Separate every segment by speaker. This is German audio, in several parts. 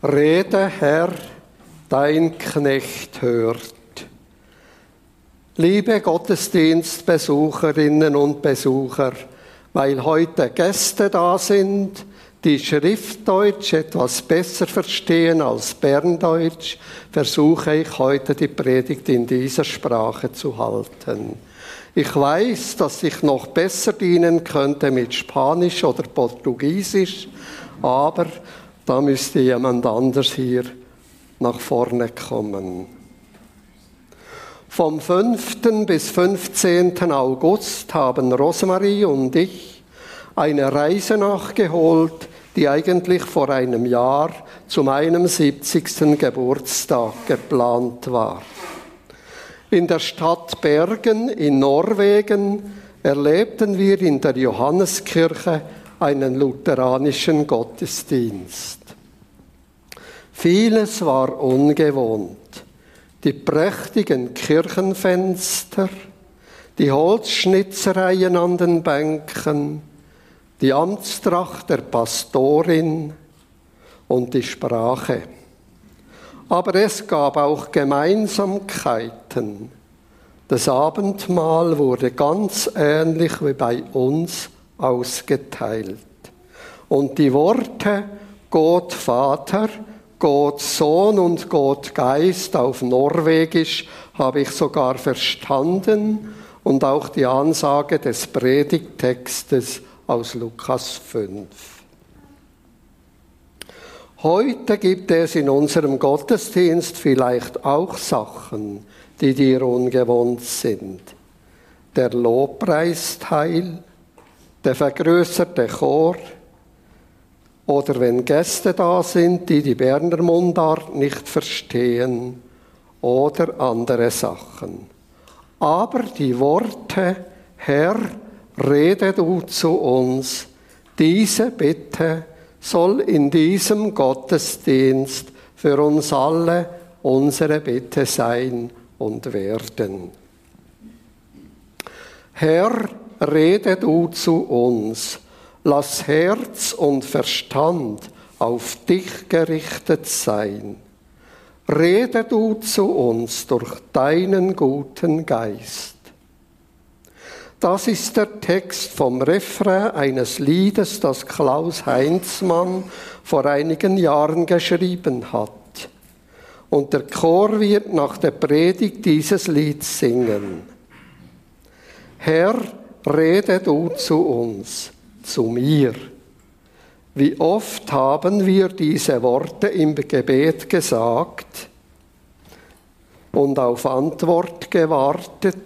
Speaker 1: Rede, Herr, dein Knecht hört. Liebe Gottesdienstbesucherinnen und Besucher, weil heute Gäste da sind, die Schriftdeutsch etwas besser verstehen als Berndeutsch, versuche ich heute die Predigt in dieser Sprache zu halten. Ich weiß, dass ich noch besser dienen könnte mit Spanisch oder Portugiesisch, aber da müsste jemand anders hier nach vorne kommen. Vom 5. bis 15. August haben Rosemarie und ich eine Reise nachgeholt, die eigentlich vor einem Jahr zu meinem 70. Geburtstag geplant war. In der Stadt Bergen in Norwegen erlebten wir in der Johanneskirche einen lutheranischen Gottesdienst. Vieles war ungewohnt. Die prächtigen Kirchenfenster, die Holzschnitzereien an den Bänken, die Amtstracht der Pastorin und die Sprache. Aber es gab auch Gemeinsamkeiten. Das Abendmahl wurde ganz ähnlich wie bei uns ausgeteilt. Und die Worte Gott Vater, Gott Sohn und Gott Geist auf Norwegisch habe ich sogar verstanden und auch die Ansage des Predigttextes aus Lukas 5. Heute gibt es in unserem Gottesdienst vielleicht auch Sachen, die dir ungewohnt sind. Der Lobpreisteil, der vergrößerte Chor oder wenn Gäste da sind, die die Berner Mundart nicht verstehen oder andere Sachen. Aber die Worte, Herr, rede du zu uns, diese Bitte soll in diesem Gottesdienst für uns alle unsere Bitte sein und werden. Herr, rede du zu uns, lass Herz und Verstand auf dich gerichtet sein. Rede du zu uns durch deinen guten Geist. Das ist der Text vom Refrain eines Liedes, das Klaus Heinzmann vor einigen Jahren geschrieben hat. Und der Chor wird nach der Predigt dieses Lied singen. Herr, rede du zu uns, zu mir. Wie oft haben wir diese Worte im Gebet gesagt und auf Antwort gewartet?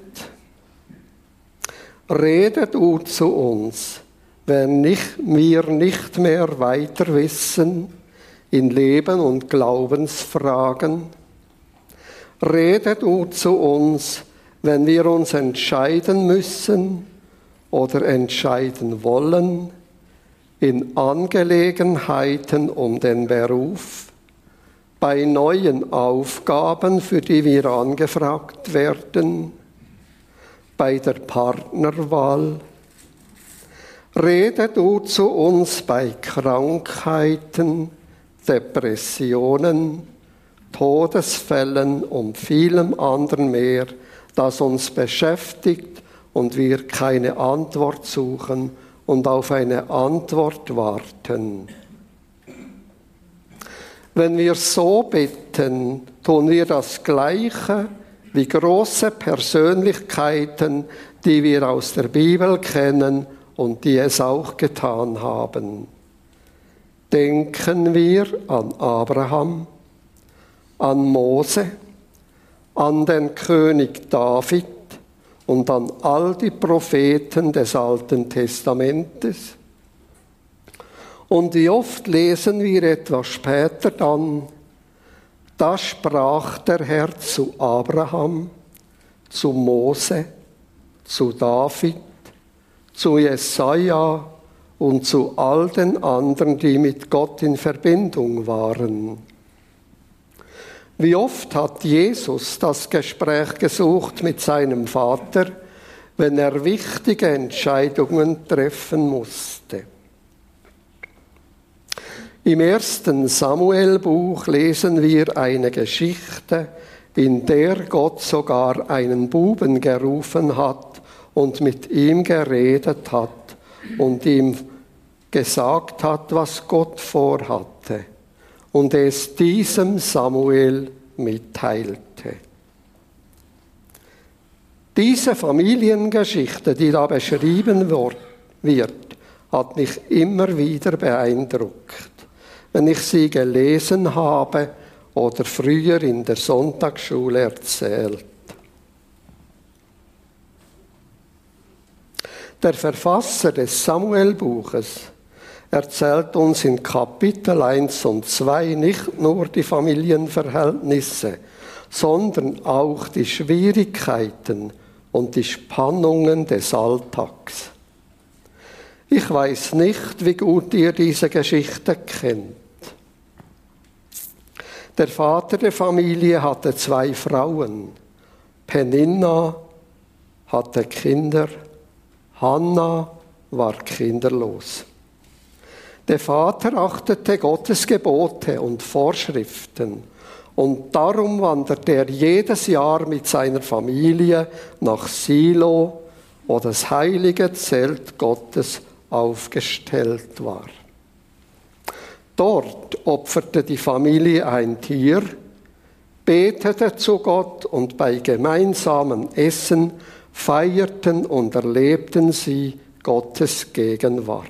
Speaker 1: Rede du zu uns, wenn wir nicht mehr weiter wissen in Leben- und Glaubensfragen. Rede du zu uns, wenn wir uns entscheiden müssen oder entscheiden wollen in Angelegenheiten um den Beruf, bei neuen Aufgaben, für die wir angefragt werden, bei der Partnerwahl. Rede du zu uns bei Krankheiten, Depressionen, Todesfällen und vielem anderen mehr, das uns beschäftigt und wir keine Antwort suchen und auf eine Antwort warten. Wenn wir so bitten, tun wir das Gleiche wie große Persönlichkeiten, die wir aus der Bibel kennen und die es auch getan haben. Denken wir an Abraham, an Mose, an den König David und an all die Propheten des Alten Testamentes. Und wie oft lesen wir etwas später dann, da sprach der Herr zu Abraham, zu Mose, zu David, zu Jesaja und zu all den anderen, die mit Gott in Verbindung waren. Wie oft hat Jesus das Gespräch gesucht mit seinem Vater, wenn er wichtige Entscheidungen treffen musste. Im 1. Samuel-Buch lesen wir eine Geschichte, in der Gott sogar einen Buben gerufen hat und mit ihm geredet hat und ihm gesagt hat, was Gott vorhatte und es diesem Samuel mitteilte. Diese Familiengeschichte, die da beschrieben wird, hat mich immer wieder beeindruckt, wenn ich sie gelesen habe oder früher in der Sonntagsschule erzählt. Der Verfasser des Samuel-Buches erzählt uns in Kapitel 1 und 2 nicht nur die Familienverhältnisse, sondern auch die Schwierigkeiten und die Spannungen des Alltags. Ich weiß nicht, wie gut ihr diese Geschichte kennt. Der Vater der Familie hatte 2 Frauen. Peninna hatte Kinder, Hannah war kinderlos. Der Vater achtete Gottes Gebote und Vorschriften und darum wanderte er jedes Jahr mit seiner Familie nach Silo, wo das heilige Zelt Gottes aufgestellt war. Dort opferte die Familie ein Tier, betete zu Gott und bei gemeinsamem Essen feierten und erlebten sie Gottes Gegenwart.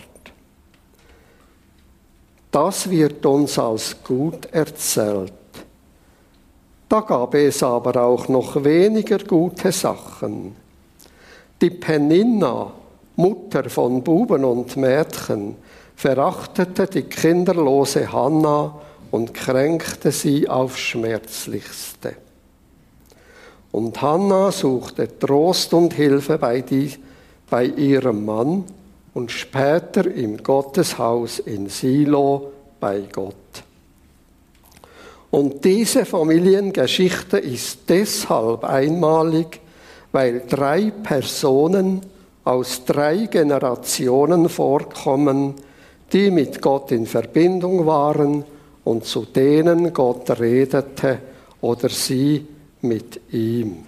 Speaker 1: Das wird uns als gut erzählt. Da gab es aber auch noch weniger gute Sachen. Die Peninna, Mutter von Buben und Mädchen, verachtete die kinderlose Hannah und kränkte sie aufs Schmerzlichste. Und Hannah suchte Trost und Hilfe bei ihrem Mann und später im Gotteshaus in Silo bei Gott. Und diese Familiengeschichte ist deshalb einmalig, weil 3 Personen aus 3 Generationen vorkommen, die mit Gott in Verbindung waren und zu denen Gott redete oder sie mit ihm.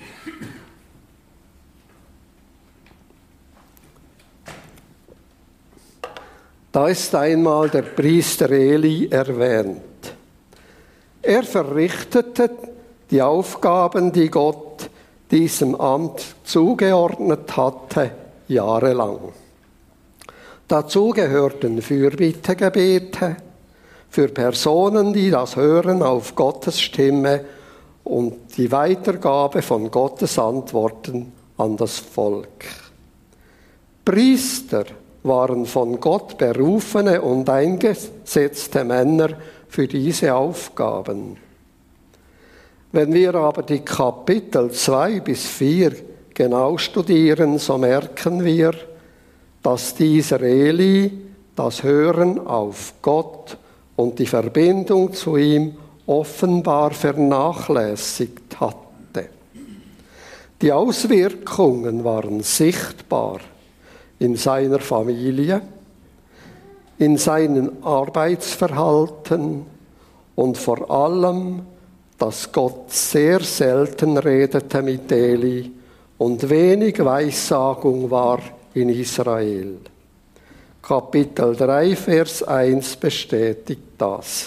Speaker 1: Da ist einmal der Priester Eli erwähnt. Er verrichtete die Aufgaben, die Gott diesem Amt zugeordnet hatte, jahrelang. Dazu gehörten Fürbittegebete für Personen, die das Hören auf Gottes Stimme und die Weitergabe von Gottes Antworten an das Volk. Priester waren von Gott berufene und eingesetzte Männer für diese Aufgaben. Wenn wir aber die Kapitel 2 bis 4 genau studieren, so merken wir, dass dieser Eli das Hören auf Gott und die Verbindung zu ihm offenbar vernachlässigt hatte. Die Auswirkungen waren sichtbar in seiner Familie, in seinem Arbeitsverhalten und vor allem, dass Gott sehr selten redete mit Eli und wenig Weissagung war in Israel. Kapitel 3, Vers 1 bestätigt das.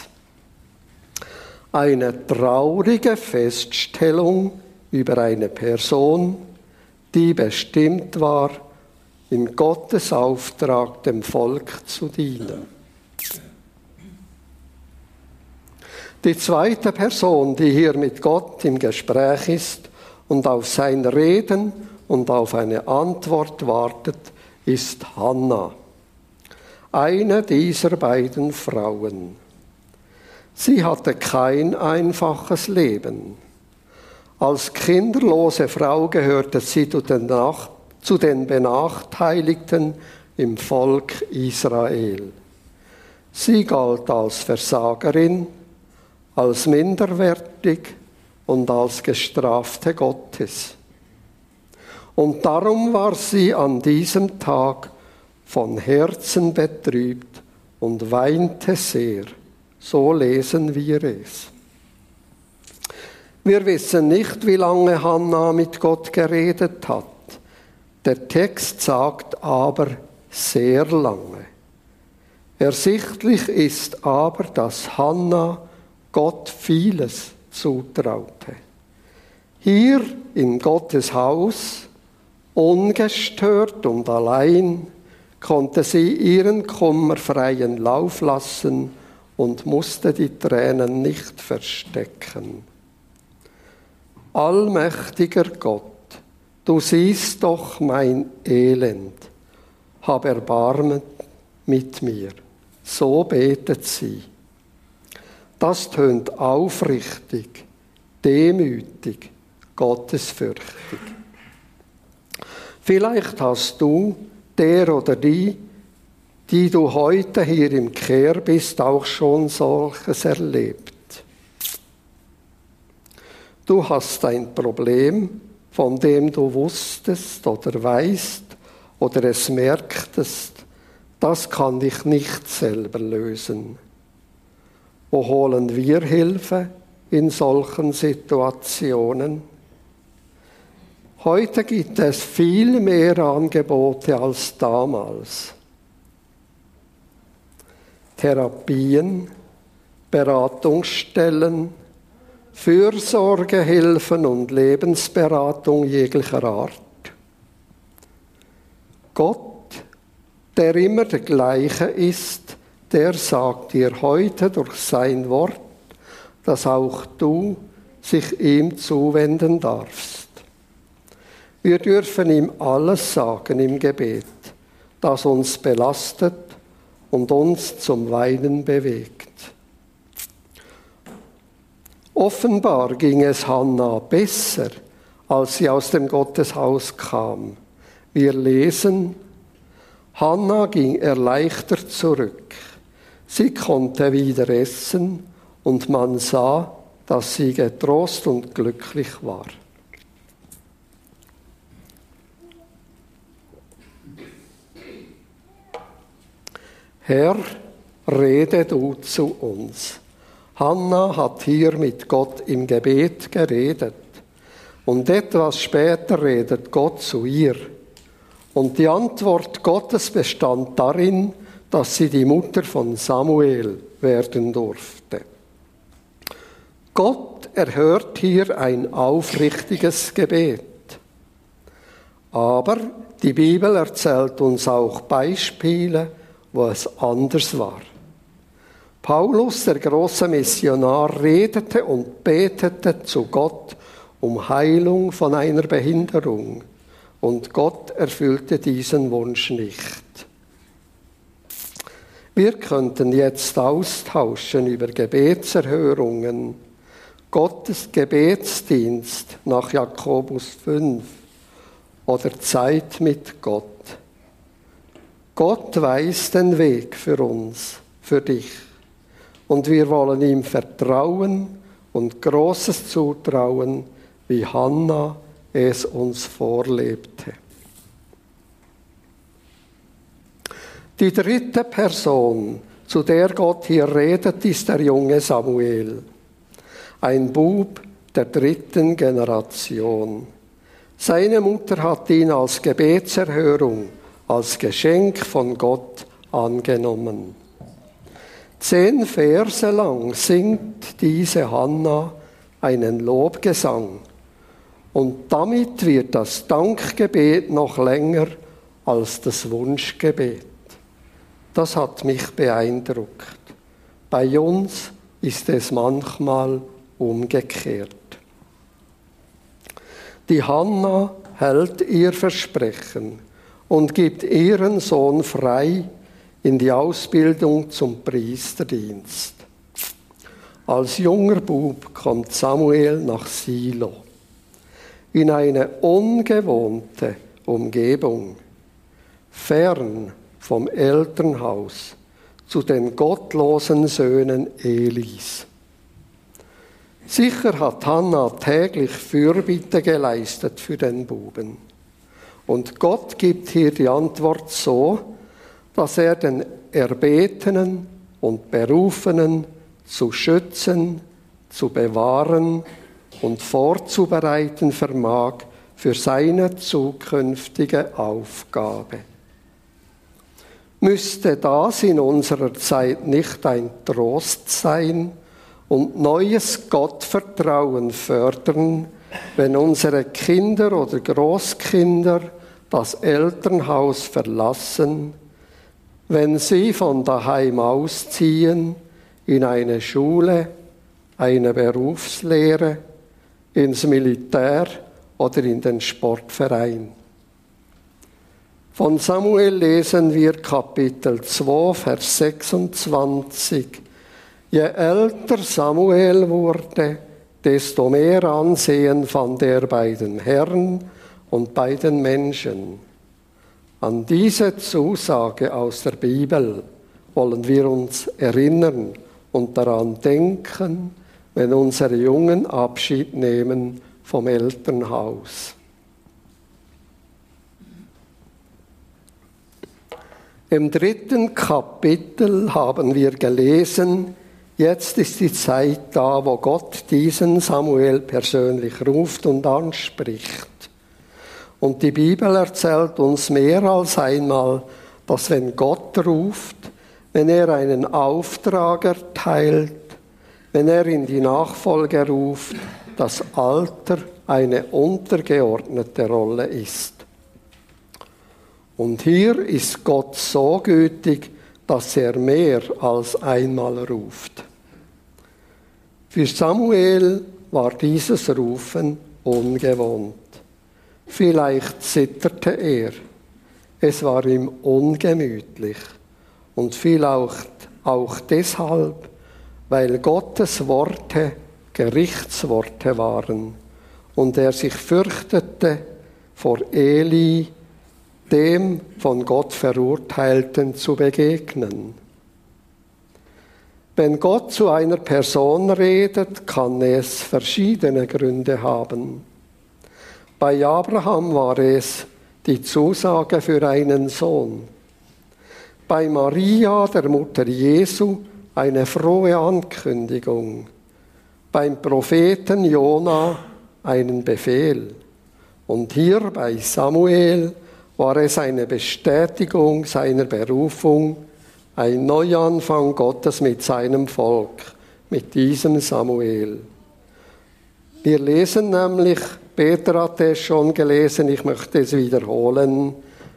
Speaker 1: Eine traurige Feststellung über eine Person, die bestimmt war, in Gottes Auftrag dem Volk zu dienen. Die zweite Person, die hier mit Gott im Gespräch ist und auf sein Reden und auf eine Antwort wartet, ist Hannah, eine dieser beiden Frauen. Sie hatte kein einfaches Leben. Als kinderlose Frau gehörte sie zu den Benachteiligten im Volk Israel. Sie galt als Versagerin, als minderwertig und als Gestrafte Gottes. Und darum war sie an diesem Tag von Herzen betrübt und weinte sehr. So lesen wir es. Wir wissen nicht, wie lange Hannah mit Gott geredet hat. Der Text sagt aber sehr lange. Ersichtlich ist aber, dass Hannah Gott vieles zutraute. Hier in Gottes Haus, ungestört und allein, konnte sie ihren Kummer freien Lauf lassen und musste die Tränen nicht verstecken. Allmächtiger Gott, du siehst doch mein Elend, hab Erbarmen mit mir. So betet sie. Das tönt aufrichtig, demütig, gottesfürchtig. Vielleicht hast du, der oder die du heute hier im Kehr bist, auch schon solches erlebt. Du hast ein Problem, von dem du wusstest oder weißt oder es merktest, das kann dich nicht selber lösen. Wo holen wir Hilfe in solchen Situationen? Heute gibt es viel mehr Angebote als damals. Therapien, Beratungsstellen, Fürsorgehilfen und Lebensberatung jeglicher Art. Gott, der immer der gleiche ist, der sagt dir heute durch sein Wort, dass auch du sich ihm zuwenden darfst. Wir dürfen ihm alles sagen im Gebet, das uns belastet und uns zum Weinen bewegt. Offenbar ging es Hannah besser, als sie aus dem Gotteshaus kam. Wir lesen, Hannah ging erleichtert zurück. Sie konnte wieder essen und man sah, dass sie getrost und glücklich war. Herr, rede du zu uns. Hannah hat hier mit Gott im Gebet geredet. Und etwas später redet Gott zu ihr. Und die Antwort Gottes bestand darin, dass sie die Mutter von Samuel werden durfte. Gott erhört hier ein aufrichtiges Gebet. Aber die Bibel erzählt uns auch Beispiele, wo es anders war. Paulus, der große Missionar, redete und betete zu Gott um Heilung von einer Behinderung. Und Gott erfüllte diesen Wunsch nicht. Wir könnten jetzt austauschen über Gebetserhörungen, Gottes Gebetsdienst nach Jakobus 5 oder Zeit mit Gott. Gott weiß den Weg für uns, für dich. Und wir wollen ihm vertrauen und Großes zutrauen, wie Hannah es uns vorlebte. Die dritte Person, zu der Gott hier redet, ist der junge Samuel. Ein Bub der dritten Generation. Seine Mutter hat ihn als Gebetserhörung, als Geschenk von Gott angenommen. 10 Verse lang singt diese Hannah einen Lobgesang. Und damit wird das Dankgebet noch länger als das Wunschgebet. Das hat mich beeindruckt. Bei uns ist es manchmal umgekehrt. Die Hannah hält ihr Versprechen und gibt ihren Sohn frei in die Ausbildung zum Priesterdienst. Als junger Bub kommt Samuel nach Silo in eine ungewohnte Umgebung, fern vom Elternhaus zu den gottlosen Söhnen Elis. Sicher hat Hannah täglich Fürbitte geleistet für den Buben. Und Gott gibt hier die Antwort so, dass er den Erbetenen und Berufenen zu schützen, zu bewahren und vorzubereiten vermag für seine zukünftige Aufgabe. Müsste das in unserer Zeit nicht ein Trost sein und neues Gottvertrauen fördern, wenn unsere Kinder oder Großkinder das Elternhaus verlassen, wenn sie von daheim ausziehen in eine Schule, eine Berufslehre, ins Militär oder in den Sportverein. Von Samuel lesen wir Kapitel 2, Vers 26. Je älter Samuel wurde, desto mehr Ansehen fand er bei den Herren und bei den Menschen. An diese Zusage aus der Bibel wollen wir uns erinnern und daran denken, wenn unsere Jungen Abschied nehmen vom Elternhaus. Im 3. Kapitel haben wir gelesen, jetzt ist die Zeit da, wo Gott diesen Samuel persönlich ruft und anspricht. Und die Bibel erzählt uns mehr als einmal, dass wenn Gott ruft, wenn er einen Auftrag erteilt, wenn er in die Nachfolge ruft, das Alter eine untergeordnete Rolle ist. Und hier ist Gott so gütig, dass er mehr als einmal ruft. Für Samuel war dieses Rufen ungewohnt. Vielleicht zitterte er. Es war ihm ungemütlich. Und vielleicht auch deshalb, weil Gottes Worte Gerichtsworte waren und er sich fürchtete, vor Eli, dem von Gott Verurteilten, zu begegnen. Wenn Gott zu einer Person redet, kann es verschiedene Gründe haben. Bei Abraham war es die Zusage für einen Sohn. Bei Maria, der Mutter Jesu, eine frohe Ankündigung. Beim Propheten Jona einen Befehl. Und hier bei Samuel war es eine Bestätigung seiner Berufung, ein Neuanfang Gottes mit seinem Volk, mit diesem Samuel. Wir lesen nämlich, Peter hat es schon gelesen, ich möchte es wiederholen.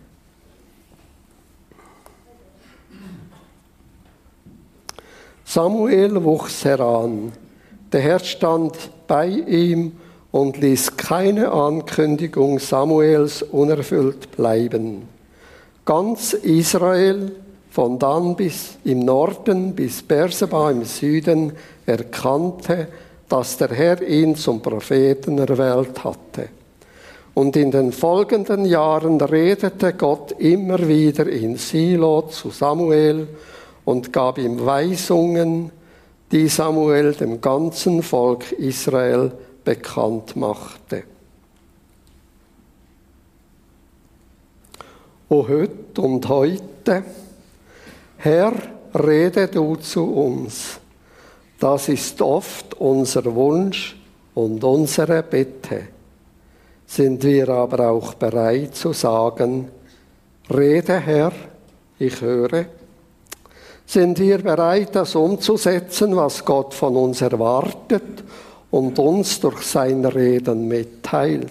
Speaker 1: Samuel wuchs heran. Der Herr stand bei ihm und ließ keine Ankündigung Samuels unerfüllt bleiben. Ganz Israel, von Dan bis im Norden bis Berseba im Süden, erkannte, dass der Herr ihn zum Propheten erwählt hatte. Und in den folgenden Jahren redete Gott immer wieder in Silo zu Samuel und gab ihm Weisungen, die Samuel dem ganzen Volk Israel bekannt machte. O heut und heute, Herr, rede du zu uns. Das ist oft unser Wunsch und unsere Bitte. Sind wir aber auch bereit zu sagen, rede Herr, ich höre? Sind wir bereit, das umzusetzen, was Gott von uns erwartet und uns durch sein Reden mitteilt?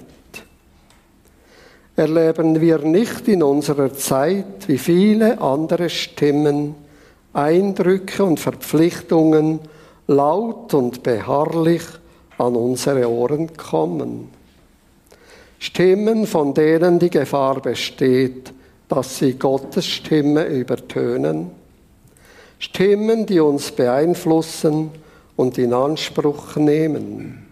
Speaker 1: Erleben wir nicht in unserer Zeit, wie viele andere Stimmen, Eindrücke und Verpflichtungen laut und beharrlich an unsere Ohren kommen? Stimmen, von denen die Gefahr besteht, dass sie Gottes Stimme übertönen. Stimmen, die uns beeinflussen und in Anspruch nehmen.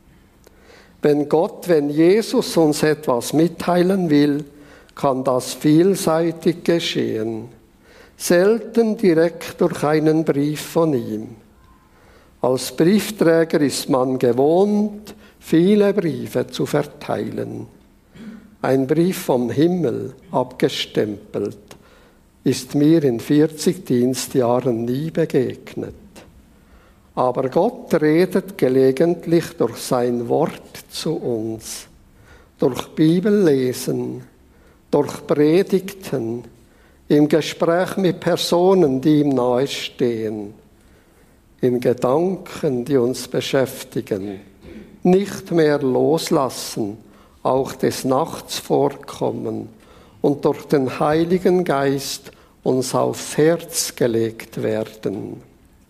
Speaker 1: Wenn Jesus uns etwas mitteilen will, kann das vielseitig geschehen. Selten direkt durch einen Brief von ihm. Als Briefträger ist man gewohnt, viele Briefe zu verteilen. Ein Brief vom Himmel, abgestempelt. ist mir in 40 Dienstjahren nie begegnet. Aber Gott redet gelegentlich durch sein Wort zu uns, durch Bibellesen, durch Predigten, im Gespräch mit Personen, die ihm nahestehen, in Gedanken, die uns beschäftigen, nicht mehr loslassen, auch des Nachts vorkommen und durch den Heiligen Geist uns aufs Herz gelegt werden.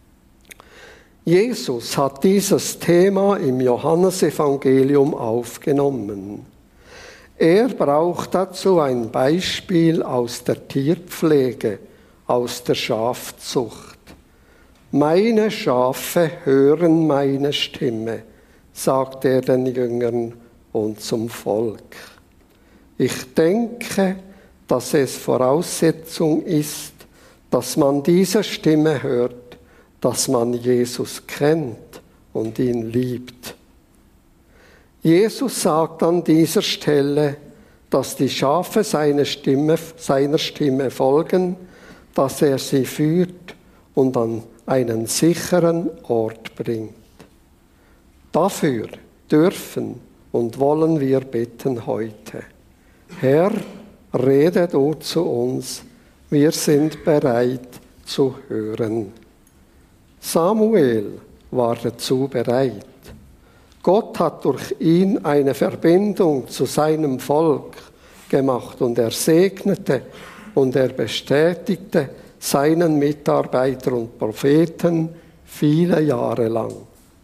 Speaker 1: Jesus hat dieses Thema im Johannesevangelium aufgenommen. Er braucht dazu ein Beispiel aus der Tierpflege, aus der Schafzucht. Meine Schafe hören meine Stimme, sagt er den Jüngern und zum Volk. Ich denke, dass es Voraussetzung ist, dass man diese Stimme hört, dass man Jesus kennt und ihn liebt. Jesus sagt an dieser Stelle, dass die Schafe seiner Stimme folgen, dass er sie führt und an einen sicheren Ort bringt. Dafür dürfen und wollen wir bitten heute. Herr, rede du zu uns, wir sind bereit zu hören. Samuel war dazu bereit. Gott hat durch ihn eine Verbindung zu seinem Volk gemacht und er segnete und er bestätigte seinen Mitarbeiter und Propheten viele Jahre lang.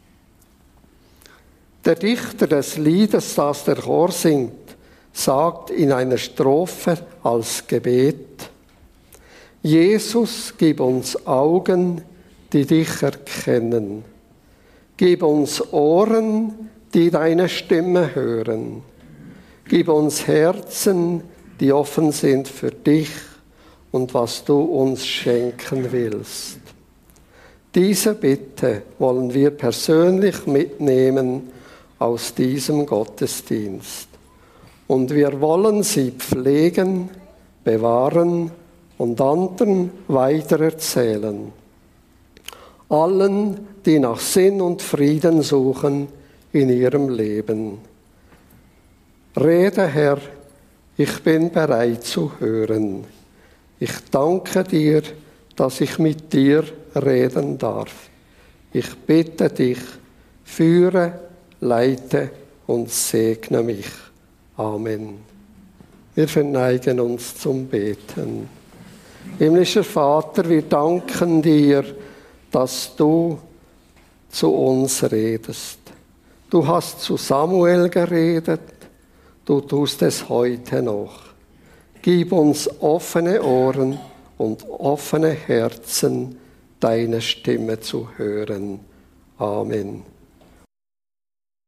Speaker 1: Der Dichter des Liedes, das der Chor singt, sagt in einer Strophe als Gebet: Jesus, gib uns Augen, die dich erkennen. Gib uns Ohren, die deine Stimme hören. Gib uns Herzen, die offen sind für dich und was du uns schenken willst. Diese Bitte wollen wir persönlich mitnehmen aus diesem Gottesdienst. Und wir wollen sie pflegen, bewahren und anderen weitererzählen. Allen, die nach Sinn und Frieden suchen in ihrem Leben. Rede, Herr, ich bin bereit zu hören. Ich danke dir, dass ich mit dir reden darf. Ich bitte dich, führe, leite und segne mich. Amen. Wir verneigen uns zum Beten. Himmlischer Vater, wir danken dir, dass du zu uns redest. Du hast zu Samuel geredet, du tust es heute noch. Gib uns offene Ohren und offene Herzen, deine Stimme zu hören. Amen.